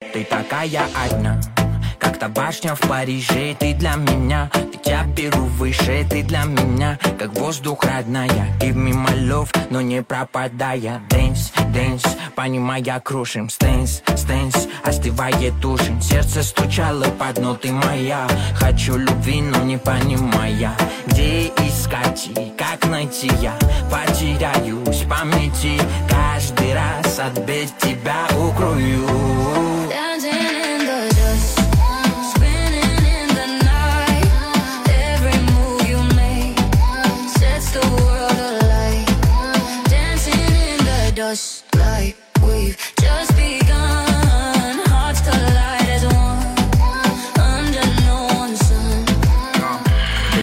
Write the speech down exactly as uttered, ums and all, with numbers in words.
Ты такая одна, как та башня в Париже. Ты для меня, ведь я беру выше. Ты для меня, как воздух родная. Give me my love, но не пропадая. Dance, dance, понимая, крушим. Stance, stance, остывает ужин. Сердце стучало под ноты моя. Хочу любви, но не понимая, где искать и как найти я. Потеряюсь в памяти, каждый раз от бед тебя укрою.